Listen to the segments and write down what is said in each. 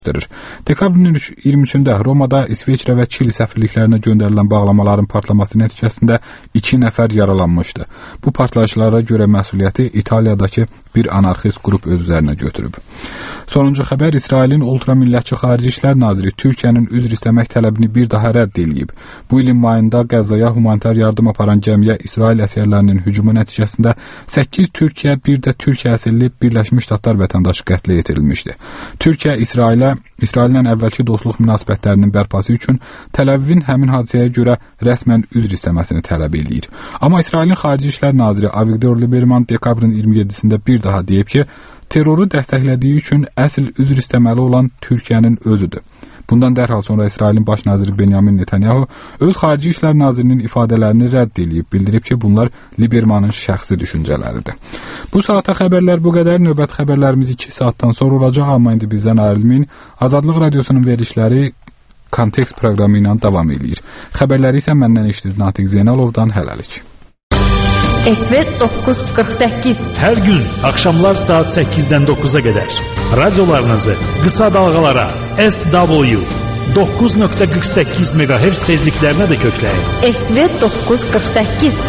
Dekabrın 23-də Romada İsveçrə və Çili səfirliklərinə göndərilən bağlamaların partlaması nəticəsində 2 nəfər yaralanmışdı. Bu partlayışlara görə məsuliyyəti İtaliyadakı bir anarxist qrup öz üzərinə götürüb. Sonuncu xəbər, İsrailin ultramillətçi Xarici İşlər naziri Türkiyənin üzr istəmək tələbini bir daha rədd edib. Bu ilin mayında Qəzzaya humanitar yardım aparan gəmiyə İsrail əsgərlərinin hücumu nəticəsində 8 Türkiyə, bir də Türkiyə əsilli Birləşmiş Ştatlar vətəndaşı qətlə yetirilmişdi. Türkiyə İsraillə əvvəlki dostluq münasibətlərinin bərpası üçün Təl-Əvivin həmin hadisəyə görə rəsmən üzr istəməsini tələb edir. Amma İsrailin Xarici İşlər naziri Avigdor Lieberman dekabrın 27-sində bir daha deyib ki, terroru dəstəklədiyi üçün əsl üzr istəməli olan Türkiyənin özüdür. Bundan dərhal sonra İsrailin baş naziri Benyamin Netanyahu öz Xarici İşlər nazirinin ifadələrini rədd edib, bildirib ki, bunlar Liebermanın şəxsi düşüncələridir. Bu saata xəbərlər bu qədər. Növbət xəbərlərimiz 2 saatdan sonra olacaq, amma indi bizdən ayrılmayın. Azadlıq Radiosunun verilişləri Kontekst proqramı ilə davam edir. Xəbərləri isə məndən eşitdiniz Natiq Zeynalovdan. Hələlik. SV 948 hər gün axşamlar saat 8-dən 9-a qədər radiolarınızı qısa dalğalara SW 9.48 MHz tezliklərinə də kökləyin. SV 948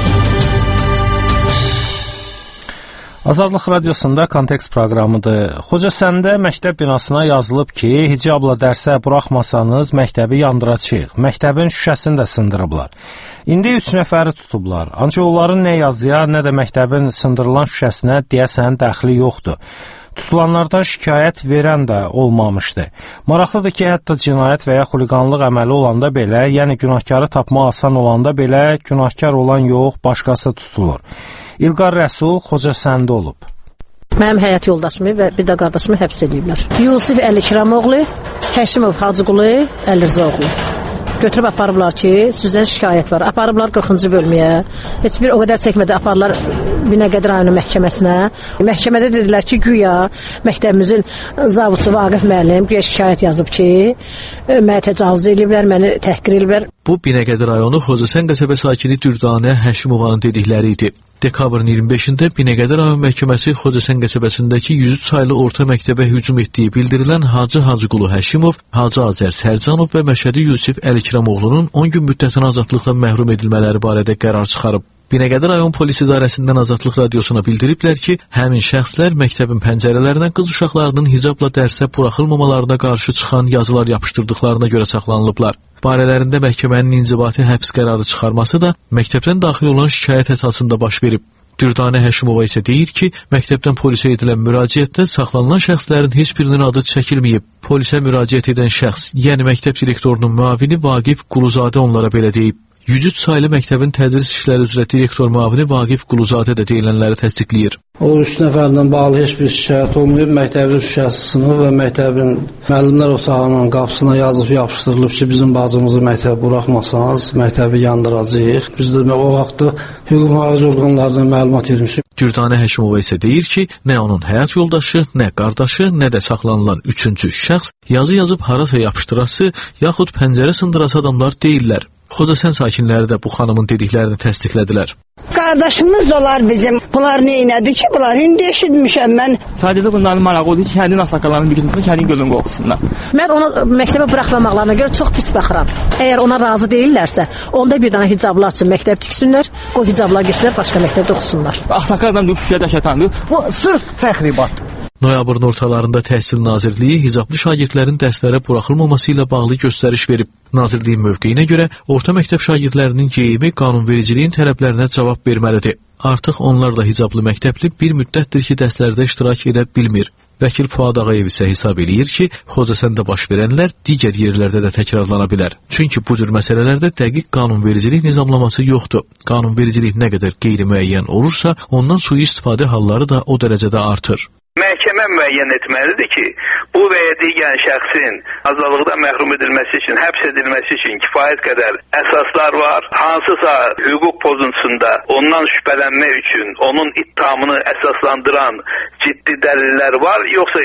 Azadlıq Radiosunda Kontekst proqramıdır. Xocəsəndə məktəb binasına yazılıb ki, hicabla dərsə buraxmasanız məktəbi yandıracağıq. Məktəbin şüşəsini də sındırıblar. İndi 3 nəfəri tutublar. Ancaq onların nə yazıya, nə də məktəbin sındırılan şüşəsinə deyəsən dəxli yoxdur. Tutulanlardan şikayət verən də olmamışdı. Maraqlıdır ki, hətta cinayət və ya xuliqanlıq əməli olanda belə, yəni günahkarı tapmaq asan olanda belə, günahkar olan yox, başqası tutulur. İlqar Rəsul Xocəsəndə olub. Mənim həyat yoldaşımı və bir də qardaşımı həbs ediblər. Yusif Əlikramoğlu, Həşimov Hacıqulu, Əlirzaoğlu. Götürüb aparıblar ki, sizdən şikayət var. Aparıblar 40-cı bölməyə. Heç bir o qədər çəkmədi, aparlar Binəqədi rayonu məhkəməsinə. Məhkəmədə dedilər ki, güya məktəbimizin zabitçisi Vaqif müəllim güya şikayət yazıb ki, mənə təcavüz ediblər, məni təhqir ediblər. Bu Binəqədi rayonu Xocəsən qəsəbə sakini Dürdanə Həşimovanın dedikləri idi. Dekabrın 25-də Binəqədi rayon məhkəməsi Xocəsən qəsəbəsindəki 103 saylı orta məktəbə hücum etdiyi bildirilən Hacı Hacıqulu Həşimov, Hacı Azər Sərcanov və Məşədi Yusif Əlikramoğlunun 10 gün müddətinə azadlıqdan məhrum edilmələri barədə qərar çıxarıb. Binəqədi rayon polis idarəsindən Azadlıq Radiosuna bildiriblər ki, həmin şəxslər məktəbin pəncərələrinə qız uşaqlarının hicabla dərsə buraxılmamalarına qarşı çıxan yazılar yapışdırdıqlarına görə saxlanılıblar. Barələrində məhkəmənin inzibati həbs qərarı çıxarması da məktəbdən daxil olan şikayət əsasında baş verib. Dürdanə Həşimova isə deyir ki, məktəbdən polisə edilən müraciətdə saxlanılan şəxslərin heç birinin adı çəkilməyib. Polisə müraciət edən şəxs, yəni məktəb direktorunun müavini Vaqif Quluzadə onlara belə deyib. 103 saylı məktəbin tədris işləri üzrə direktor müavini Vaqif Quluzadə də deyilənləri təsdiqləyir. O 3 nəfərdən bağlı heç bir şikayət olmayıb. Məktəbin şüşəsi sınıb və məktəbin müəllimlər otağının qapısına yazıb yapışdırılıb ki, bizim bacımızı məktəbə buraxmasanız, məktəbi yandıracağıq. Biz də o vaxtda hüquq mühafizə orqanlarından məlumat vermişik. Dürdanə Həşimova isə deyir ki, nə onun həyat yoldaşı, nə qardaşı, nə də saxlanılan 3-cü şəxs yazı yazıb harasa yapışdırası, yaxud pəncərə sındırası adamlar deyirlər. Xocəsən sakinləri də bu xanımın dediklərini təsdiqlədilər. Qardaşımız da olar bizim. Bunlar neynədir ki, bunlar indi eşitmişəm mən. Sadəcə bunların marağı odur ki, kəndin asaqalarının birisində kəndin gözün qorxusundan. Mən ona məktəbə buraxmamaqlarına görə çox pis baxıram. Əgər ona razı deyillərsə, onda bir dənə hicablar üçün məktəb tiksinlər, o hicablar gitsinlər, başqa məktəbdə oxusunlar. Asaqal adam düşüyə dəşətandır. Bu sırf təxribat. Noyabrın ortalarında Təhsil Nazirliyi hicablı şagirdlərin dərslərə buraxılmaması ilə bağlı göstəriş verib. Nazirliyin mövqeyinə görə orta məktəb şagirdlərinin geyimi qanunvericiliyin tələblərinə cavab verməlidir. Artıq onlar da hicablı məktəbli bir müddətdir ki, dərslərdə iştirak edə bilmir. Vəkil Fuad Ağayev isə hesab eləyir ki, Xocəsəndə baş verənlər digər yerlərdə də təkrarlana bilər. Çünki bu cür məsələlərdə dəqiq qanunvericilik nizamlaması yoxdur. Qanunvericilik nə qədər qeyri-müəyyən olursa, ondan sui-istifadə halları da o dərəcədə artır. Məhkəmə müəyyən etməlidir ki, bu və ya digər şəxsin azadlıqdan məhrum edilməsi üçün, həbs edilməsi üçün kifayət qədər əsaslar var. Hansısa hüquq pozuntusunda ondan şübhələnmək üçün onun ittihamını əsaslandıran ciddi dəlillər var, yoxsa yox?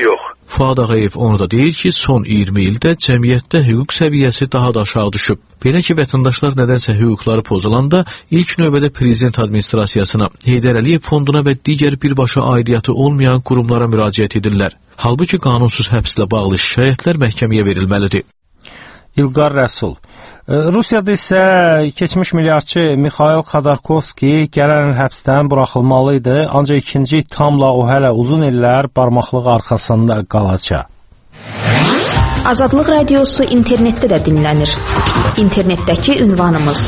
Fuad Ağayev onu da deyir ki, son 20 ildə cəmiyyətdə hüquq səviyyəsi daha da aşağı düşüb. Belə ki, vətəndaşlar nədənsə hüquqları pozulanda ilk növbədə prezident administrasiyasına, Heydər Əliyev fonduna və digər birbaşa aidiyyatı olmayan qurumlara müraciət edirlər. Halbuki qanunsuz həbslə bağlı şikayətlər məhkəməyə verilməlidir. İlqar Rəsul. Rusiyada isə keçmiş milyardçı Mikhail Xodorkovski gələn il həbsdən buraxılmalı idi, ancaq ikinci ittihamla o hələ uzun illər barmaqlıq arxasında qalacaq. Azadlıq Radiosu internetdə də dinlənir. İnternetdəki ünvanımız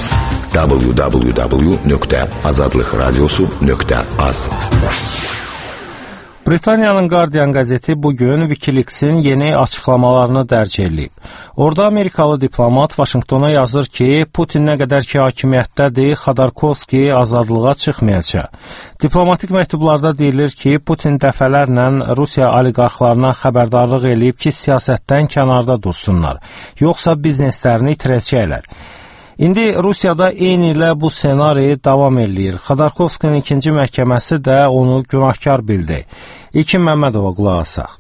www.azadlıqradiosu.az. Britaniyanın Guardian qəzeti bugün Wikileaks-in yeni açıqlamalarını dərc edib. Orada Amerikalı diplomat Vaşinqtona yazır ki, Putin nə qədər ki hakimiyyətdədir, Xodorkovski azadlığa çıxmayacaq. Diplomatik məktublarda deyilir ki, Putin dəfələrlə Rusiya oliqarxlarına xəbərdarlıq edib ki, siyasətdən kənarda dursunlar, yoxsa bizneslərini itirəcəklər. İndi Rusiyada eyni ilə bu senari davam edir. Xodorkovskinin ikinci məhkəməsi də onu günahkar bildi. İlkin Məmmədova qulaq asaq.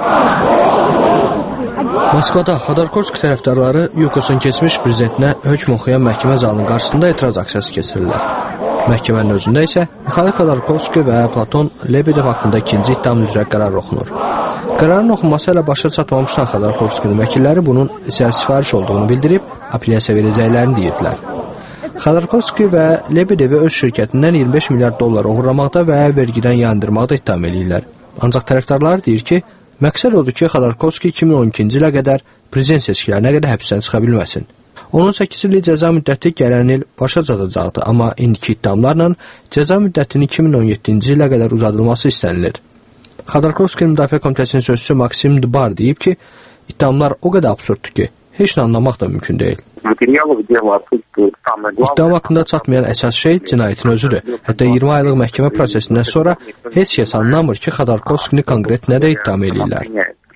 Moskvada Xodorkovski tərəfdarları Yukosun keçmiş prezidentinə hökm oxuyan məhkəmə zalının qarşısında etiraz aksiyası keçirirlər. Məhkəmənin özündə isə Mikhail Xodorkovski və Platon Lebedev haqqında ikinci ittiham üzrə qərar oxunur. Qərarın oxunması ilə başa çatmamışdan Xodorkovskinin vəkilləri bunun siyasi sifariş olduğunu bildirib, apellyasiya verəcəklərini deyirdilər. Xodorkovski və Lebedevi öz şirkətindən 25 milyard dollar oğurlamaqda və vergidən yayındırmaqda ittiham edirlər. Ancaq tərəfdarlar deyir ki, məqsəd odur ki, Xodorkovski 2012-ci ilə qədər prezident seçkilərinə qədər həbsdən çıxa bilməsin. Onun 8 illik cəza müddəti gələn il başa çatacaqdı, amma indiki iddiamlarla cəza müddətinin 2017-ci ilə qədər uzadılması istənilir. Xodorkovskinin müdafiə komitəsinin sözçüsü Maksim Dubar deyib ki, iddiamlar o qədər absurddur ki, heç nə anlamaq da mümkün deyil. İttiham haqqında çatmayan əsas şey cinayətin özüdür. Hətta 20 aylıq məhkəmə prosesindən sonra heç kəs anlamır ki, Xodorkovskini konkret nədə ittiham edirlər.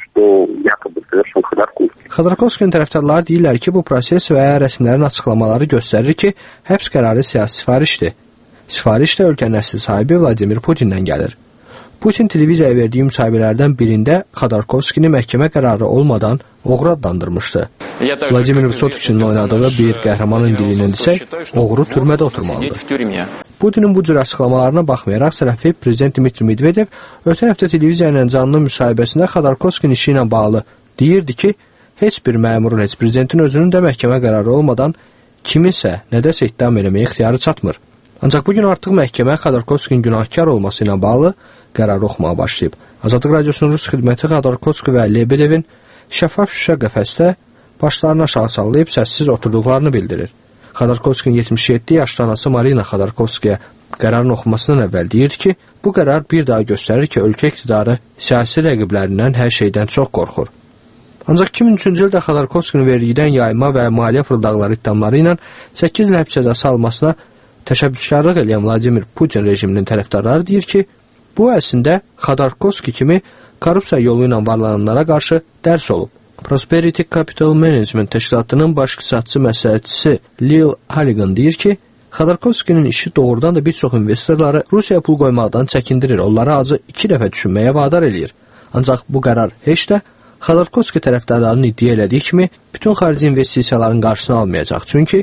Xodorkovskinin tərəfdarları deyirlər ki, bu proses və rəsmilərin açıqlamaları göstərir ki, həbs qərarı siyasi sifarişdir. Sifariş də ölkənin əsl sahibi Vladimir Putindən gəlir. Putin televiziyaya verdiyi müsahibələrdən birində Xodorkovskini məhkəmə qərarı olmadan oğru adlandırmışdı. Vladimir Vysotichinin oynadığı bir qəhrəmanın dilindən desək, oğru türmədə oturmalıdır. Putinin bu cür açıqlamalarına baxmayaraq, sələfi prezident Dmitri Medvedev ötən həftə televiziya ilə canlı müsahibəsində Xodorkovskinin işi ilə bağlı deyirdi ki, heç bir məmurun, heç prezidentin özünün də məhkəmə qərarı olmadan kiminsə nədəsə ittiham eləməyə ixtiyarı çatmır. Ancaq bugün artıq məhkəmə Xodorkovskinin günahkar olması ilə bağlı qərarı oxumağa başlayıb. Azadlıq Radiosunun Rus xidməti Xodorkovski və Lebedevin şəffaf şüşə qəfəsdə başlarını aşağı sallayıb səssiz oturduqlarını bildirir. Xodorkovskinin 77 yaşlı anası Marina Xodorkovskiyə qərarın oxunmasından əvvəl deyir ki, bu qərar bir daha göstərir ki, ölkə iqtidarı siyasi rəqiblərindən hər şeydən çox qorxur. Ancaq 2003-cü ildə Xodorkovskinin vergidən yayma və maliyyə fırıldaqları ittihamları ilə 8 il həbs cəzası almasına təşəbbüskarlıq edən Vladimir Putin rejiminin tərəfdarları deyir ki, bu əslində Xodorkovski kimi korrupsiya yolu ilə varlananlara qarşı dərs olub. Prosperity Capital Management təşkilatının baş iqtisadçı məsləhətçisi Lil Halligan deyir ki, Xodorkovskinin işi doğrudan da bir çox investorları Rusiyaya pul qoymaqdan çəkindirir, onları azı 2 dəfə düşünməyə vadar eləyir. Ancaq bu qərar heç də Xodorkovski tərəfdarlarının iddia elədiyi kimi bütün xarici investisiyaların qarşısını almayacaq. Çünki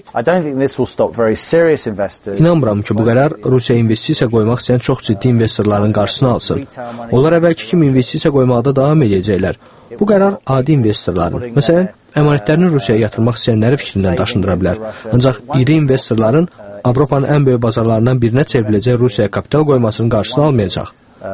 inanmıram ki, bu qərar Rusiyaya investisiya qoymaq istəyən çox ciddi investorların qarşısını alsın. Onlar əvvəlki kimi investisiya qoymaqda davam edəcəklər. Bu qərar adi investorların, məsələn, əmanətlərini Rusiyaya yatırmaq istəyənləri fikrindən daşındıra bilər. Ancaq iri investorların Avropanın ən böyük bazarlarından birinə çevriləcək Rusiyaya kapital qoymasının qarşısını almayacaq.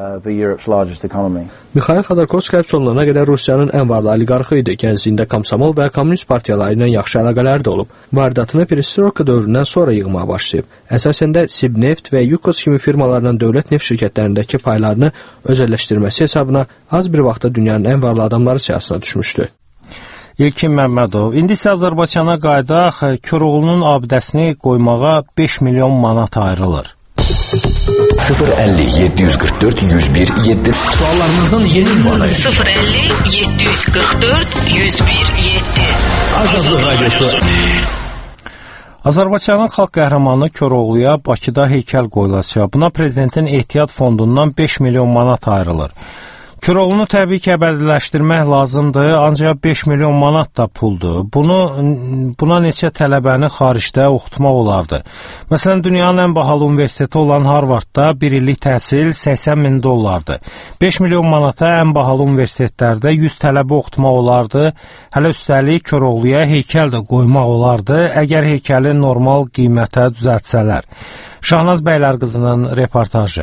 Mikhail Xodorkovski həbs olunana qədər Rusiyanın ən varlı oliqarxı idi. Gəncliyində Komsomol və Kommunist partiyaları ilə yaxşı əlaqələri də olub. Varidatını perestroika dövründən sonra yığmağa başlayıb. Əsasən də Sibneft və Yukos kimi firmalarla dövlət neft şirkətlərindəki paylarını özəlləşdirməsi hesabına az bir vaxtda dünyanın ən varlı adamları siyasına düşmüşdü. İlkin Məmmədov, indi isə Azərbaycana qayıdaq, Koroğlunun abidəsini qoymağa 5 milyon manat ayrılır. 050 744 101 7 Suallarınızın yeni ünvanı 050 744 101 7 Azadlıq Radiosu. Azərbaycanın xalq qəhrəmanı Koroğluya Bakıda heykəl qoyulacaq. Buna prezidentin ehtiyat fondundan 5 milyon manat ayrılır. Köroğlunu təbii ki, əbədiləşdirmək lazımdır, ancaq 5 milyon manat da puldur. Buna neçə tələbəni xaricdə oxutmaq olardı. Məsələn, dünyanın ən bahalı universiteti olan Harvardda bir illik təhsil 80 min dollardır. 5 milyon manata ən bahalı universitetlərdə 100 tələbə oxutmaq olardı. Hələ üstəlik Köroğluya heykəl də qoymaq olardı, əgər heykəli normal qiymətə düzəltsələr. Şahnaz Bəylərqızının reportajı.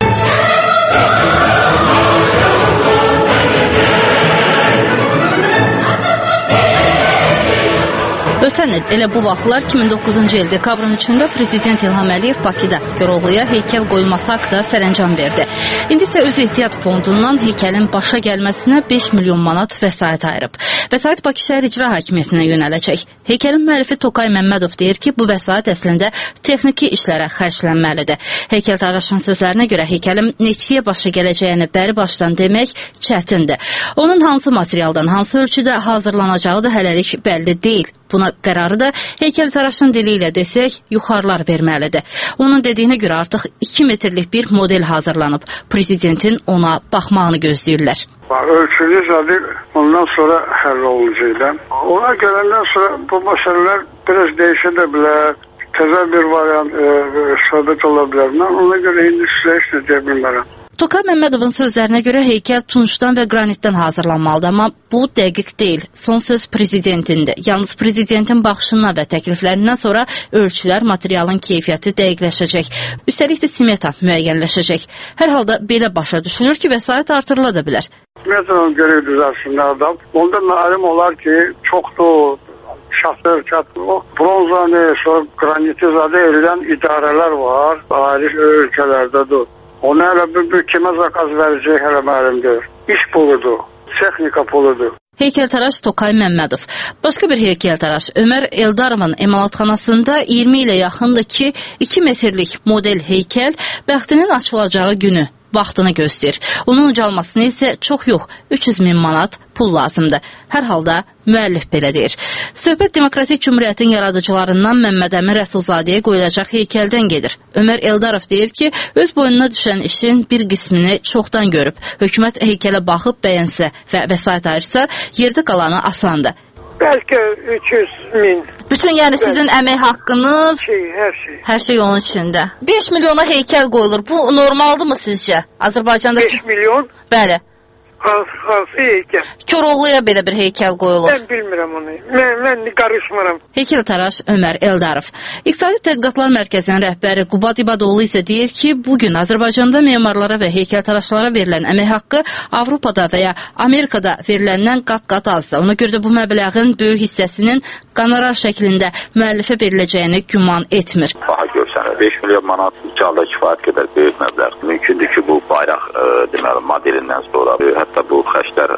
Ötən il elə bu vaxtlar 2009-cu il dekabrın 3-də Prezident İlham Əliyev Bakıda Köroğluya heykəl qoyulması haqqında sərəncam verdi. İndi isə öz ehtiyat fondundan heykəlin başa gəlməsinə 5 milyon manat vəsait ayırıb. Vəsait Bakı şəhər icra hakimiyyətinə yönələcək. Heykəlin müəllifi Tokay Məmmədov deyir ki, bu vəsait əslində texniki işlərə xərclənməlidir. Heykəltaraşın sözlərinə görə heykəlin neçəyə başa gələcəyini bəri başdan demək çətindir. Onun hansı materialdan, hansı ölçüdə hazırlanacağı da hələlik bəlli deyil. Buna qərarı da heykəltaraşın dili ilə desək, yuxarılar verməlidir. Onun dediyinə görə artıq 2 metrlik bir model hazırlanıb. Prezidentin ona baxmağını gözləyirlər. Ölçülü zadı ondan sonra həll olunacaq. Ona gələndən sonra bu məsələlər biraz dəyişə də bilər. Təzə bir variant söhbət ola bilər. Ona görə indi sizə heç nə deyə bilmərəm. Tokay Məmmədovun sözlərinə görə heykəl tuncdan və qranitdən hazırlanmalıdır, amma bu dəqiq deyil. Son söz prezidentindir. Yalnız prezidentin baxışından və təkliflərindən sonra ölçülər, materialın keyfiyyəti dəqiqləşəcək. Üstəlik də smeta müəyyənləşəcək. Hər halda belə başa düşülür ki, vəsait artırıla da bilər. Smetanın görə düzəlsinlər də. Onda məlum olar ki, çoxdur. Şaxtır, bronzanı, sonra granitizadə edilən idarələr var. Ayrı ölkələrdədir. Onu hələ bir kimə zakaz verəcək hələ məlumdur. İş puludur, texnika puludur. Heykəltaraş Tokay Məmmədov. Başqa bir heykəltaraş Ömər Eldarovun emalatxanasında 20 ilə yaxındır ki, 2 metrlik model heykəl bəxtinin açılacağı günü, vaxtını gözləyir. Onun ucalmasına isə çox yox, 300 min manat pul lazımdır. Hər halda müəllif belə deyir. Söhbət Demokratik Cümhuriyyətin yaradıcılarından Məmməd Əmin Rəsulzadəyə qoyulacaq heykəldən gedir. Ömər Eldarov deyir ki, öz boynuna düşən işin bir qismini çoxdan görüb. Hökumət heykələ baxıb bəyənsə və vəsait ayırsa, yerdə qalanı asandır. Bəlkə 300 min. Bütün yəni sizin əmək haqqınız? Hər şey. Hər şey onun içində. 5 milyona heykəl qoyulur. Bu normaldırmı sizcə? Azərbaycanda 5 milyon? Bəli. Hansı heykəl? Köroğluya belə bir heykəl qoyulur. Mən bilmirəm onu. Mən qarışmıram. Heykəltaraş Ömər Eldarov. İqtisadi Tədqiqatlar Mərkəzinin rəhbəri Qubad İbadoğlu isə deyir ki, bugün Azərbaycanda memarlara və heykəltaraşlara verilən əmək haqqı Avropada və ya Amerikada veriləndən qat-qat azdır. Ona görə də bu məbləğin böyük hissəsinin qonorar şəklində müəllifə veriləcəyini güman etmir. Baha görsənir. 5 milyon manat halda kifayət qədər böyük məbləğ. Mümkündür ki, bu bayraq deməli modelindən sonra hətta bu xərclər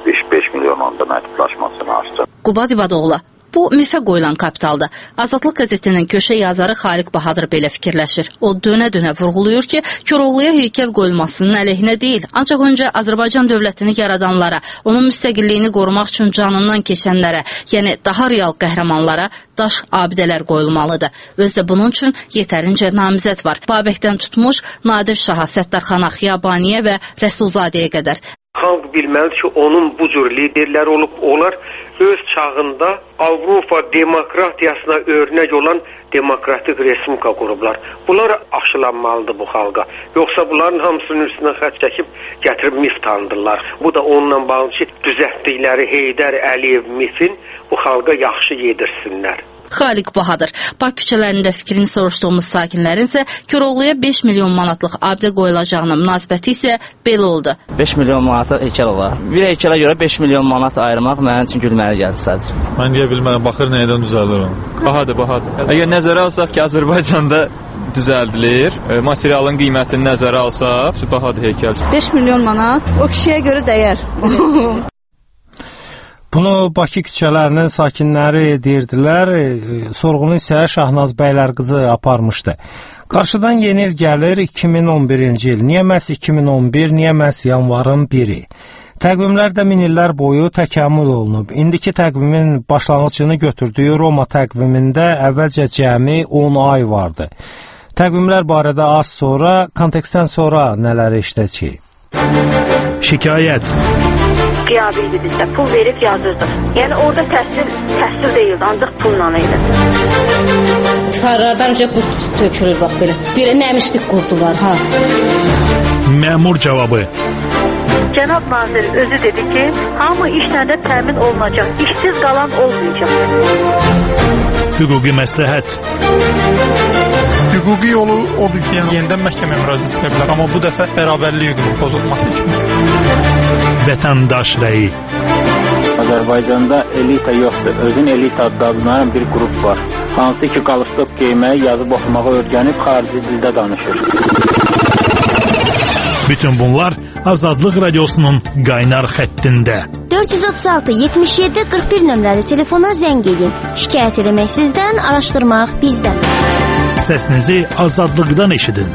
5 milyondan da məhdudlaşmasını açsın. Qubad İbadoğlu. Bu mifə qoyulan kapitaldır. Azadlıq qəzetinin köşə yazarı Xaliq Bahadır belə fikirləşir. O dönə-dönə vurğulayır ki, Köroğluya heykəl qoyulmasının əleyhinə deyil, ancaq öncə Azərbaycan dövlətini yaradanlara, onun müstəqilliyini qorumaq üçün canından keçənlərə, yəni daha real qəhrəmanlara daş abidələr qoyulmalıdır. Özdə bunun üçün yetərincə namizəd var. Babəkdən tutmuş Nadir Şaha, Səttarxana, Xiyabaniyə və Rəsulzadəyə qədər. Xalq bilməlidir ki, onun bu cür liderləri olub, onlar öz çağında Avropa demokratiyasına örnək olan demokratik respublika qurublar. Bunlar aşılanmalıdır bu xalqa. Yoxsa bunların hamısının üstünə xətt çəkib gətirib mif tanıdırlar. Bu da onunla bağlı ki, düzəltdikləri Heydər Əliyev mifin bu xalqa yaxşı yedirsinlər. Xaliq Bahadır. Bakı küçələrində fikrini soruşduğumuz sakinlərin isə Köroğluya 5 milyon manatlıq abidə qoyulacağına münasibəti isə belə oldu. 5 milyon manata heykəl olar. Bir heykələ görə 5 milyon manat ayırmaq mənim üçün gülməli gəldi sadəcə. Mən deyə bilmərəm, baxır nəyədən düzəldir o. Bahadır. Əgər nəzərə alsaq ki, Azərbaycanda düzəldilir, materialın qiymətini nəzərə alsaq, bahadır heykəl. 5 milyon manat o kişiyə görə dəyər. Bunu Bakı küçələrinin sakinləri deyirdilər, sorğunu isə Şahnaz Bəylərqızı aparmışdı. Qarşıdan yeni il gəlir 2011-ci il. Niyə məhz 2011, niyə məhz yanvarın 1-i? Təqvimlər də min illər boyu təkamül olunub. İndiki təqvimin başlanğıcını götürdüyü Roma təqvimində əvvəlcə cəmi 10 ay vardı. Təqvimlər barədə az sonra, kontekstdən sonra nələri işləyəcəyik? Şikayət. Qiyabi idi bizdə. Pul verib yazırdıq. Yəni orada təhsil deyildi, ancaq pulla idi. Çıxarlardan bu tökülür bax belə. Belə nəmişlik qurdular ha. Məmur cavabı. Cənab nazir özü dedi ki, hamı işlə də təmin olunacaq. İşsiz qalan olmayacaq. Hüquqi məsləhət. Hüquqi yolu odur ki, yenidən məhkəməyə müraciət edə bilər, amma bu dəfə bərabərlik hüququnun pozulması üçün. Vətəndaş rəyi. Azərbaycanda elita yoxdur. Özün elita adlanan bir qrup var. Hansı ki, qalstok geyməyi, yazıb oxumağı öyrənib xarici dildə danışır. Bütün bunlar Azadlıq Radiosunun qaynar xəttində. 436-77-41 nömrəli telefona zəng edin. Şikayət eləmək sizdən, araşdırmaq bizdən. Səsinizi Azadlıqdan eşidin.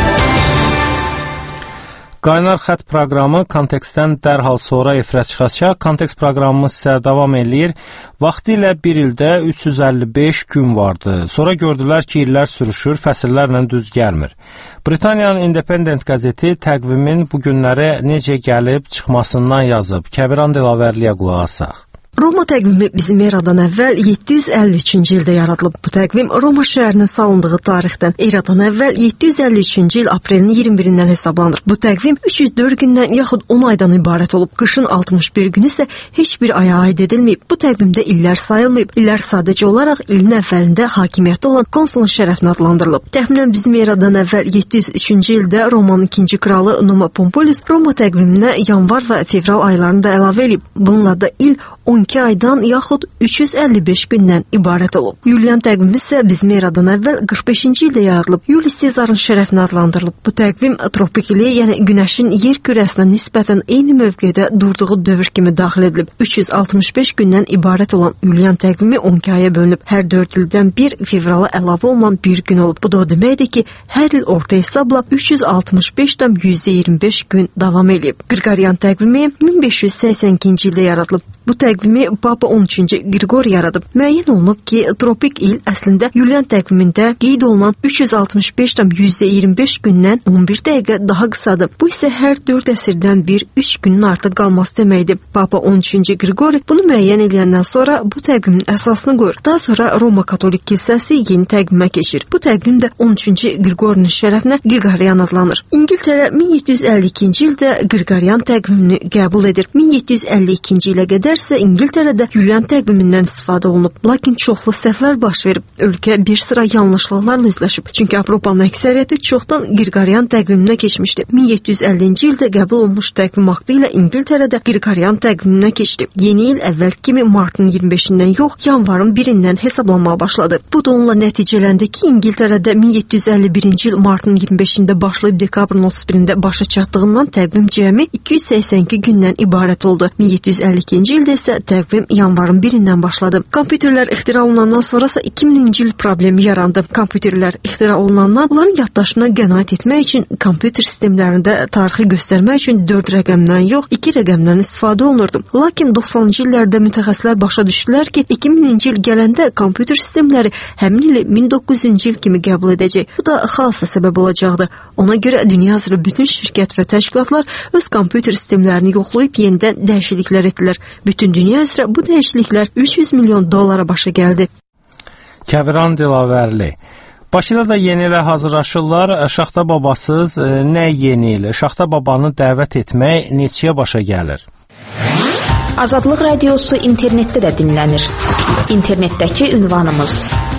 Qaynar xətt proqramı kontekstdən dərhal sonra efirə çıxacaq. Kontekst proqramımız isə davam eləyir. Vaxtilə bir ildə 355 gün vardı. Sonra gördülər ki, illər sürüşür, fəsillərlə düz gəlmir. Britaniyanın Independent qəzeti təqvimin bu günləri necə gəlib çıxmasından yazıb. Kəbiran Dilavərliyə qulaq asaq. Roma təqvimi bizim eradan əvvəl 753-cü ildə yaradılıb. Bu təqvim Roma şəhərinin salındığı tarixdən eradan əvvəl 753-cü il aprelin 21-dən hesablanır. Bu təqvim 304 gündən yaxud 10 aydan ibarət olub. Qışın 61 günü isə heç bir aya aid edilməyib. Bu təqvimdə illər sayılmayıb. İllər sadəcə olaraq ilin əvvəlində hakimiyyətdə olan konsulun şərəfinə adlandırılıb. Təxminən bizim eradan əvvəl 703-cü ildə Romanın ikinci kralı Numa Pompilius Roma təqviminə yanvar və fevral aylarını da əlavə edib. Bununla da il 12 aydan yaxud 355 gündən ibarət olub. Yulian təqvimi isə bizim eradan əvvəl 45-ci ildə yaradılıb. Julius Sezarın şərəfinə adlandırılıb. Bu təqvim tropik ili, yəni günəşin yer kürəsinə nisbətən eyni mövqedə durduğu dövr kimi daxil edilib. 365 gündən ibarət olan Yulian təqvimi 12 aya bölünüb. Hər 4 ildən bir fevrala əlavə olunan bir gün olub. Bu da o deməkdir ki, hər il orta hesabla 365,25 gün davam edib. Qriqoryan təqvimi 1582-ci ildə yaradılıb. Bu təqvimi Papa 13-cü Qriqor yaradıb. Müəyyən olunub ki, tropik il əslində Yulian təqvimində qeyd olunan 365,25 gündən 11 dəqiqə daha qısadır. Bu isə hər 4 əsrdən bir 3 günün artıq qalması deməkdir. Papa 13-cü Qriqor bunu müəyyən edəndən sonra bu təqvimin əsasını qoyur. Daha sonra Roma Katolik kilsəsi yeni təqvimə keçir. Bu təqvim də 13-cü Qriqorun şərəfinə Qriqoryan adlanır. İngiltərə 1752-ci ildə Qriqoryan təqvimini qəbul edir. 1752-ci ilə qədər isə İngiltərədə Yulian təqvimindən istifadə olunub. Lakin çoxlu səhvlər baş verib. Ölkə bir sıra yanlışlıqlarla üzləşib. Çünki Avropanın əksəriyyəti çoxdan Qriqoryan təqviminə keçmişdi. 1750-ci ildə qəbul olunmuş təqvim aktı ilə İngiltərədə Qriqoryan təqviminə keçdi. Yeni il əvvəl kimi martın 25-dən yox, yanvarın 1-dən hesablanmağa başladı. Bu da onunla nəticələndi ki, İngiltərədə 1751-ci il martın 25-də başlayıb dekabrın 31-də başa çatdığından təqvim cəmi 282 gündən ibarət oldu. 1752-ci ildə isə təqvim yanvarın 1-dən başladı. Kompüterlər ixtira olunandan sonrasa 2000-ci il problemi yarandı. Kompüterlər ixtira olunandan onların yaddaşına qənaət etmək üçün kompüter sistemlərində tarixi göstərmək üçün 4 rəqəmdən yox, 2 rəqəmdən istifadə olunurdu. Lakin 90-cı illərdə mütəxəssislər başa düşdülər ki, 2000-ci il gələndə kompüter sistemləri həmin ili 1900-cü il kimi qəbul edəcək. Bu da xaosa səbəb olacaqdı. Ona görə dünya üzrə bütün şirkət və təşkilatlar öz kompüter sistemlərini yoxlayıb yenidən dəyişikliklər etdilər. Bütün dünya üzrə bu dəyişikliklər 300 milyon dollara başa gəldi. Kəbiran Dilavərli. Bakıda da yeni ilə hazırlaşırlar. Şaxta babasız nə yeni il? Şaxta babanı dəvət etmək neçəyə başa gəlir? Azadlıq Radiosu internetdə də dinlənir. İnternetdəki ünvanımız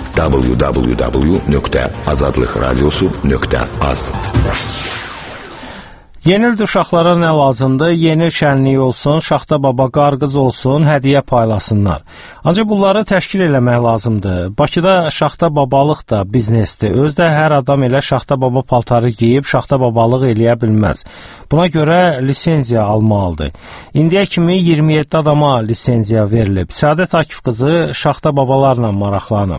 www.azadlıqradiosu.az. Yeni ildə uşaqlara nə lazımdır? Yeni il şənliyi olsun, şaxta baba qarqız olsun, hədiyyə paylasınlar. Ancaq bunları təşkil eləmək lazımdır. Bakıda şaxta babalıq da biznesdir. Özdə hər adam elə şaxta baba paltarı geyib şaxta babalıq eləyə bilməz. Buna görə lisenziya almalıdır. İndiyə kimi 27 adama lisenziya verilib. Səadət Akif qızı şaxta babalarla maraqlanıb.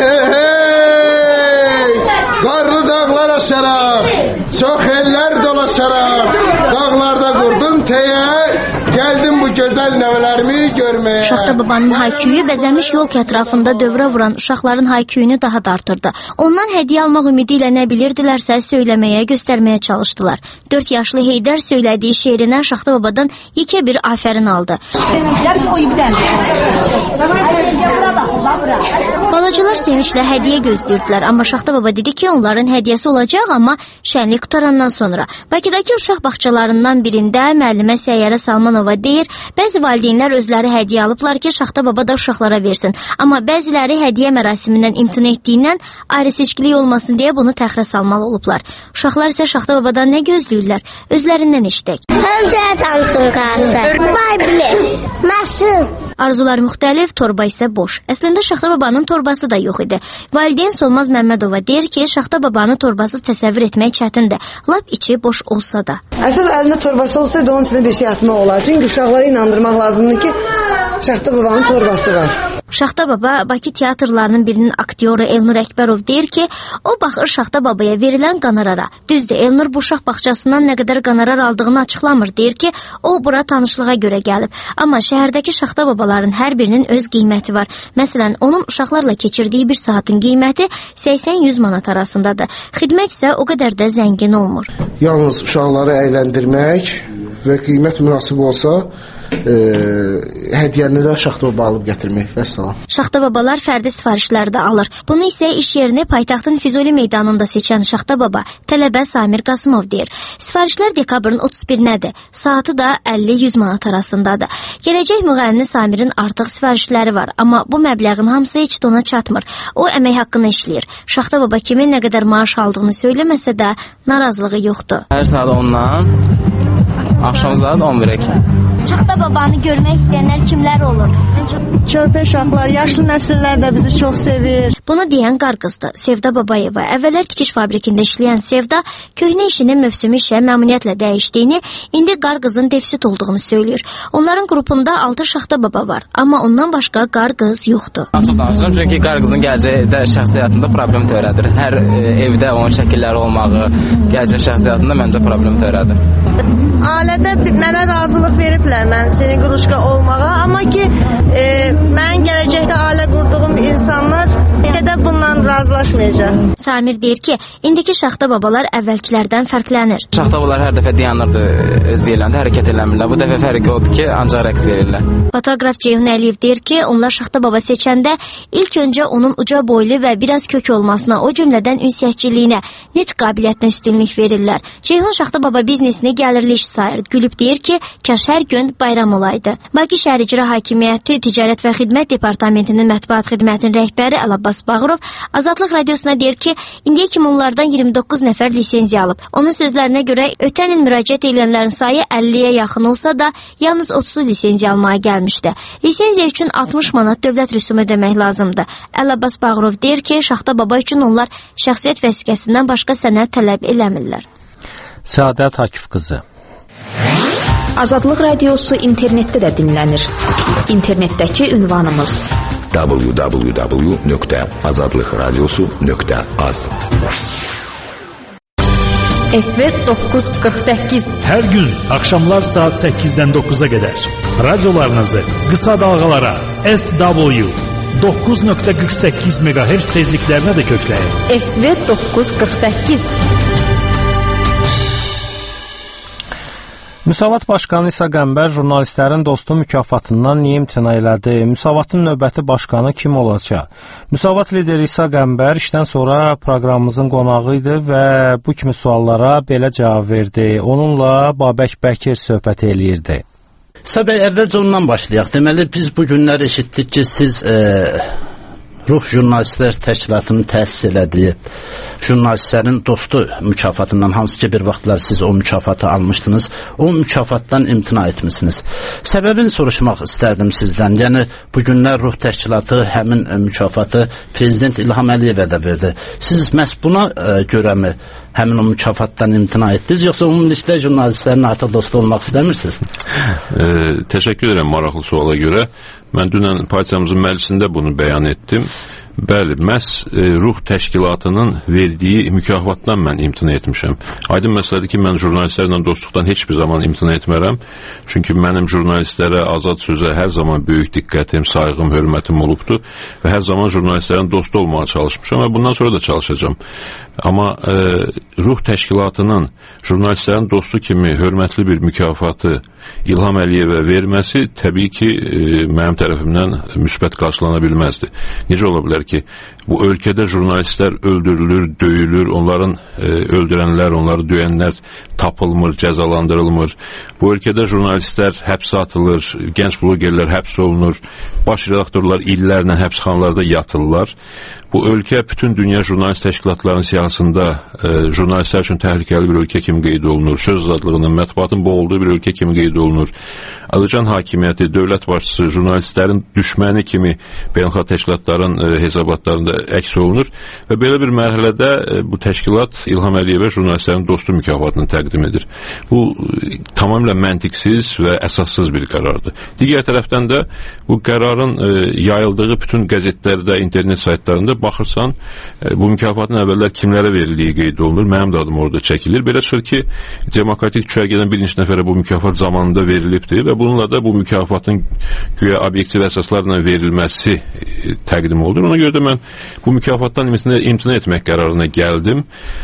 Qarlı dağlar aşaraq, çox ellər dolaşaraq, dağlarda qurdum teyə, gəldim bu gözəl gözəl nəvələrimi görməyə. Şaxta babanın hayküyü bəzəmiş yol ətrafında dövrə vuran uşaqların hayküyünü daha da artırdı. Ondan hədiyyə almaq ümidi ilə nə bilirdilərsə söyləməyə, göstərməyə çalışdılar. 4 yaşlı Heydər söylədiyi şeirinə Şaxta babadan yekə bir afərin aldı. Balacalar sevinclə hədiyyə gözləyirdilər, amma Şaxta baba dedi ki, onların hədiyyəsi olacaq, amma şənlik qutarandan sonra. Bakıdakı uşaq bağçalarından birində müəllimə Səyyərə Salmanova deyir, bəzi valideynlər özləri hədiyyə alıblar ki, Şaxta baba da uşaqlara versin. Amma bəziləri hədiyyə mərasimindən imtina etdiyindən ayrı seçkilik olmasın deyə bunu təxirə salmalı olublar. Uşaqlar isə Şaxta babadan nə gözləyirlər? Özlərindən eşidək. Həmçə dansın qalsın. Baybilə. Nasıl? Arzular müxtəlif, torba isə boş. Əslində Şaxta babanın torbası da yox idi. Valideyn Solmaz Məmmədova deyir ki, Şaxta babanı torbasız təsəvvür etmək çətindir. Lap içi boş olsa da. Əsas əlində torbası olsaydı onun içində bir şey atmaq olar. Çünki uşaqlara inandırmaq lazımdır ki, Şaxta babanın torbası var. Şaxta baba Bakı teatrlarının birinin aktyoru Elnur Əkbərov deyir ki, o baxır Şaxta babaya verilən qanarara. Düzdür, Elnur bu uşaq bağçasından nə qədər qanarar aldığını açıqlamır. Deyir ki, o bura tanışlığa görə gəlib. Amma şəhərdəki Şaxta babaların hər birinin öz qiyməti var. Məsələn, onun uşaqlarla keçirdiyi bir saatın qiyməti 80-100 manat arasındadır. Xidmət isə o qədər də zəngin olmur. Yalnız uşaqları əyləndirmək və qiymət münasib olsa, hədiyyəni də Şaxta baba alıb gətirmək. Vəssalam. Şaxta babalar fərdi sifarişlər də alır. Bunu isə iş yerini paytaxtın Füzuli meydanında seçən Şaxta baba tələbə Samir Qasımov deyir. Sifarişlər dekabrın 31-nədir. Saatı da 50-100 manat arasındadır. Gələcək müğənni Samirin artıq sifarişləri var, amma bu məbləğin hamısı heç də ona çatmır. O əmək haqqını işləyir. Şaxta baba kimin nə qədər maaş aldığını söyləməsə də narazılığı yoxdur. Hər saat 10-dan axşam saat 11-ə kimi. Şaxta babanı görmək istəyənlər kimlər olur? Körpə uşaqlar, yaşlı nəsillər də bizi çox sevir. Bunu deyən qarqızdır, Sevda Babayeva. Əvvəllər tikiş fabrikində işləyən Sevda köhnə işinin mövsümü işə məmnuniyyətlə dəyişdiyini, indi qarqızın defisit olduğunu söylüyor. Onların qrupunda 6 Şaxta baba var, amma ondan başqa qarqız yoxdur. Açıq danışıram, çünki qarqızın gələcəkdə şəxsi həyatında problem törədir. Hər evdə onun şəkilləri olmağı, gələcək şəxsi həyatında məncə problem törədir. Ailədə mənə razılıq veriblər mən seni quruşqa olmağa, amma ki mən gələcəkdə ailə qurduğum insanlar də bundan razılaşmayacaq. Samir deyir ki, indiki Şaxta babalar əvvəlkilərdən fərqlənir. Şaxta babalar hər dəfə dayanırdı öz yerlərində, hərəkət eləmirlər. Bu dəfə fərqi odur ki, ancaq rəqs edirlər. Fotoqraf Ceyhun Əliyev deyir ki, onlar Şaxta baba seçəndə ilk öncə onun uca boylu və biraz kök olmasına, o cümlədən ünsiyyətçiliyinə, nitq qabiliyyətinə üstünlük verirlər. Ceyhun Şaxta baba biznesini gəlirli iş sayır. Gülüb deyir ki, kaş hər gün bayram olaydı. Bakı Şəhər İcra Hakimiyyəti Ticarət və Xidmət Departamentinin mətbuat xidmətinin rəhbəri Əlabbas Bağırov Azadlıq Radiosuna deyir ki, indiyə kimi onlardan 29 nəfər lisenziya alıb. Onun sözlərinə görə ötən il müraciət edənlərin sayı 50-yə yaxın olsa da, yalnız 30 lisenziya almaya gəlmişdi. Lisenziya üçün 60 manat dövlət rüsumu ödəmək lazımdır. Əlabbas Bağırov deyir ki, Şaxta baba üçün onlar şəxsiyyət vəsiqəsindən başqa sənəd tələb eləmirlər. Səadət Akif qızı. Azadlıq Radiosu internetdə də dinlənir. İnternetdəki ünvanımız www.azadlıqradiosu.az SV 948 Hər gün axşamlar saat 8-dən 9-a qədər radiolarınızı qısa dalğalara SW 9.48 MHz tezliklərinə də kökləyin. SV 948 Müsavat Başqanı İsa Qəmbər jurnalistlərin dostu mükafatından niyə imtina elədi? Müsavatın növbəti başqanı kim olacaq? Müsavat lideri İsa Qəmbər işdən sonra proqramımızın qonağı idi və bu kimi suallara belə cavab verdi. Onunla Babək Bəkir söhbət eləyirdi. İsa bəy, əvvəlcə ondan başlayaq. Deməli, biz bu günlər eşitdik ki, siz Ruh Jurnalistlər Təşkilatının təsis elədiyi jurnalistlərin dostu mükafatından, hansı ki bir vaxtlar siz o mükafatı almışdınız, o mükafatdan imtina etmişsiniz. Səbəbini soruşmaq istərdim sizdən. Yəni, bu günlər Ruh Təşkilatı həmin mükafatı Prezident İlham Əliyevə də verdi. Siz məhz buna görəmi həmin o mükafatdan imtina etdiniz, yoxsa ümumilikdə jurnalistlərin artıq dostu olmaq istəmirsiniz? Təşəkkür edirəm maraqlı suala görə. Mən dünən partiyamızın məclisində bunu bəyan etdim. Bəli, məhz ruh təşkilatının verdiyi mükafatdan mən imtina etmişəm. Aydın məsələdir ki, mən jurnalistlərlə dostluqdan heç bir zaman imtina etmərəm. Çünki mənim jurnalistlərə, azad sözə hər zaman böyük diqqətim, sayğım, hörmətim olubdur və hər zaman jurnalistlərin dostu olmağa çalışmışam və bundan sonra da çalışacağam. Amma ruh təşkilatının jurnalistlərin dostu kimi hörmətli bir mükafatı İlham Əliyevə verməsi təbii ki, mənim tərəfimdən müsbət qarşılana bilməzdi. Necə ola bilər ki, bu ölkədə jurnalistlər öldürülür, döyülür, onların öldürənlər, onları döyənlər tapılmır, cəzalandırılmır. Bu ölkədə jurnalistlər həbsə atılır, gənc blogerlər həbs olunur, baş redaktorlar illərlə həbsxanalarda yatırlar. Bu ölkə bütün dünya jurnalist təşkilatlarının siyahısında jurnalistlər üçün təhlükəli bir ölkə kimi qeyd olunur. Söz azadlığının, mətbuatın boğulduğu bir ölkə kimi qeyd olunur. Azərbaycan hakimiyyəti, dövlət başçısı, jurnalistlərin düşməni kimi beynəlxalq təşkilatların hesabatlarında əks olunur və belə bir mərhələdə bu təşkilat İlham Əliyevə jurnalistlərin dostu mükafatını təqdim edir. Bu tamamilə məntiqsiz və əsassız bir qərardır. Digər tərəfdən də bu qərarın yayıldığı bütün qəzetlərdə, internet saytlarında baxırsan, bu mükafatın əvvəllər kimlərə verildiyi qeyd olunur, mənim də adım orada çəkilir. Belə çıxır ki, demokratik düşərgədən bir neçə nəfərə bu mükafat zamanında verilibdir və bununla da bu mükafatın güya obyektiv əsaslarla verilməsi təqdim olunur. Ona görə də mən bu mükafatdan imtina etmək qərarına gəldim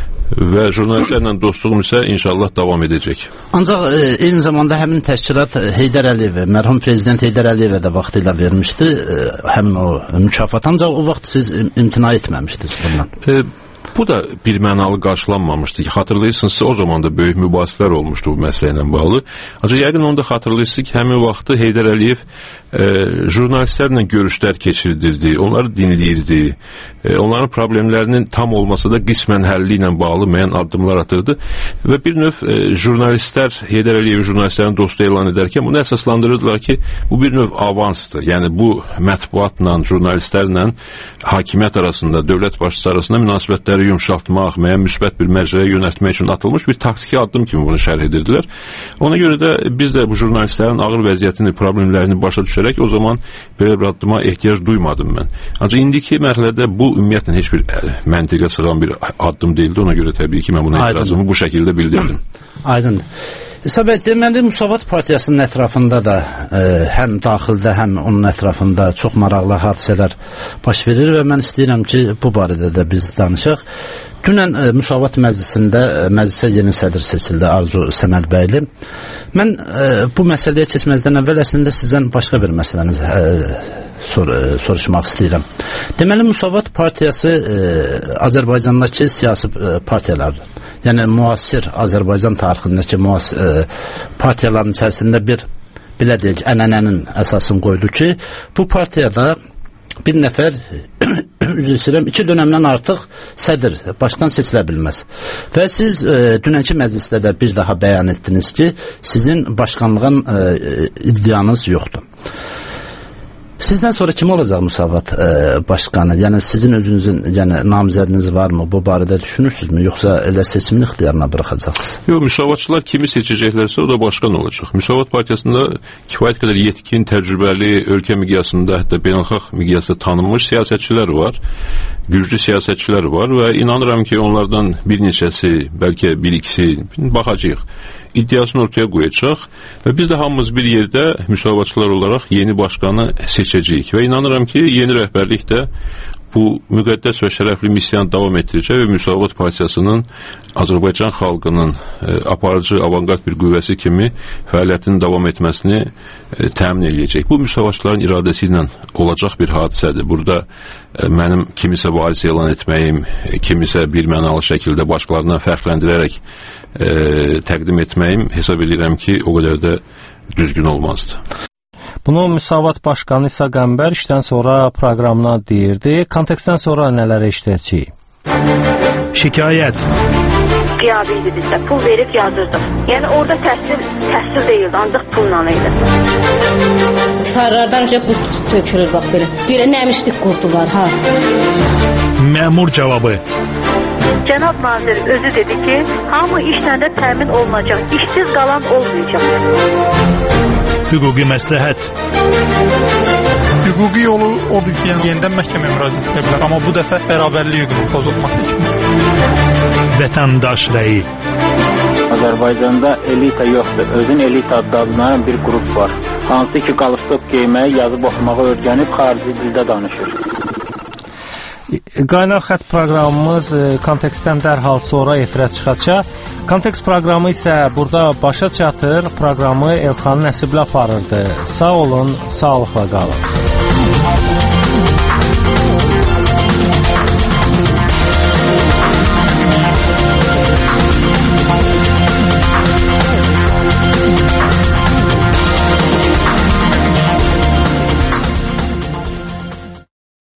və jurnalistlərlə dostluğum isə inşallah davam edəcək. Ancaq eyni zamanda həmin təşkilat Heydər Əliyevə, mərhum prezident Heydər Əliyevə də vaxtilə vermişdi həmin o mükafat. Ancaq o vaxt siz imtina etməmişdiniz bundan. Bu da bir mənalı qarşılanmamışdı. Xatırlayırsınızsa, o zaman da böyük mübahisələr olmuşdu bu məsələ ilə bağlı. Ancaq yəqin onu da xatırlayırsınız ki, həmin vaxtı Heydər Əliyev jurnalistlərlə görüşlər keçirdirdi, onları dinləyirdi, onların problemlərinin tam olmasa da qismən həlli ilə bağlı müəyyən addımlar atırdı və bir növ jurnalistlər Heydər Əliyev jurnalistlərin dostu elan edərkən bunu əsaslandırırdılar ki, bu bir növ avansdır. Yəni bu mətbuatla, jurnalistlərlə hakimiyyət arasında, dövlət başçısı arasında münasibətləri yumşaltmaq, müəyyən müsbət bir məcraya yönəltmək üçün atılmış bir taktiki addım kimi bunu şərh edirdilər. Ona görə də biz də bu jurnalistlərin ağır vəziyyətini, problemlərini başa düşərək o zaman belə bir addıma ehtiyac duymadım mən. Ancaq indiki mərhələdə bu ümumiyyətlə heç bir məntiqə sığan bir addım deyildi. Ona görə təbii ki, mən buna etirazımı bu şəkildə bildirdim. Aydındır. Hesab et, deməli, Müsavat Partiyasının ətrafında da həm daxildə, həm onun ətrafında çox maraqlı hadisələr baş verir və mən istəyirəm ki, bu barədə də biz danışaq. Dünən Müsavat məclisə yeni sədr seçildi, Arzu Səmədbəyli. Mən bu məsələyə keçməzdən əvvəl əslində sizdən başqa bir məsələni soruşmaq istəyirəm. Deməli, Müsavat Partiyası Azərbaycandakı siyasi partiyalar, yəni müasir Azərbaycan tarixindəki partiyaların içərisində bir, belə deyək, ənənənin əsasını qoydu ki, bu partiyada bir nəfər iki dönəmdən artıq sədr, başkan seçilə bilməz. Və siz dünənki məclisdə də bir daha bəyan etdiniz ki, sizin başkanlığın iddianız yoxdur. Sizdən sonra kim olacaq Müsavat başkanı? Yəni sizin özünüzün namizədiniz varmı? Bu barədə düşünürsünüzmü? Yoxsa elə seçimin ixtiyarına bıraxacaqsınız? Yox, müsavatçılar kimi seçəcəklərsə o da başkan olacaq. Müsavat Partiyasında kifayət qədər yetkin, təcrübəli, ölkə miqyasında, hətta beynəlxalq miqyasda tanınmış siyasətçilər var. Güclü siyasətçilər var və inanıram ki, onlardan bir neçəsi, bəlkə bir ikisi baxacaq, iddiasını ortaya qoyacaq və biz də hamımız bir yerdə müsavatçılar olaraq yeni başkanı seçəcəyik və inanıram ki, yeni rəhbərlik də bu müqəddəs və şərəfli missiyanı davam etdirəcək və Müsavat Partiyasının Azərbaycan xalqının aparıcı, avangard bir qüvvəsi kimi fəaliyyətinin davam etməsini təmin edəcək. Bu müsavatçıların iradəsi ilə olacaq bir hadisədir. Burada mənim kimisə varis elan etməyim, kimisə bir mənalı şəkildə başqalarından fərqləndirərək təqdim etməyim hesab edirəm ki, o qədər də düzgün olmazdı. Bunu Müsavat Başkanı İsa Qəmbər işdən sonra proqramına deyirdi. Kontekstdən sonra nələrə işləyəcəyik? Şikayət. Qiyabi idi bizdə. Pul verib yazırdıq. Yəni orada təhsil deyildi, ancaq pulla idi. Tıxarlardan önce qurt tökülür, bax belə. Belə nəmişlik qurdu var, ha? Məmur cavabı. Cənab nazir özü dedi ki, hamı işlə də təmin olunacaq, işsiz qalan olmayacaq. Hüquqi məsləhət. Hüquqi yolu odur ki, yenidən məhkəməyə müraciət edə bilər, amma bu dəfə bərabərlik hüququnun pozulması kimi. Vətəndaş rəyi. Azərbaycanda elita yoxdur. Özün elita adlanan bir qrup var. Hansı ki, qalstok geyməyi, yazıb oxumağı öyrənib xarici dildə danışır. Qaynar xətt proqramımız kontekstdən dərhal sonra efirə çıxacaq. Kontekst proqramı isə burada başa çatır. Proqramı Elxan Nəsibli aparırdı. Sağ olun, sağlıqla qalın.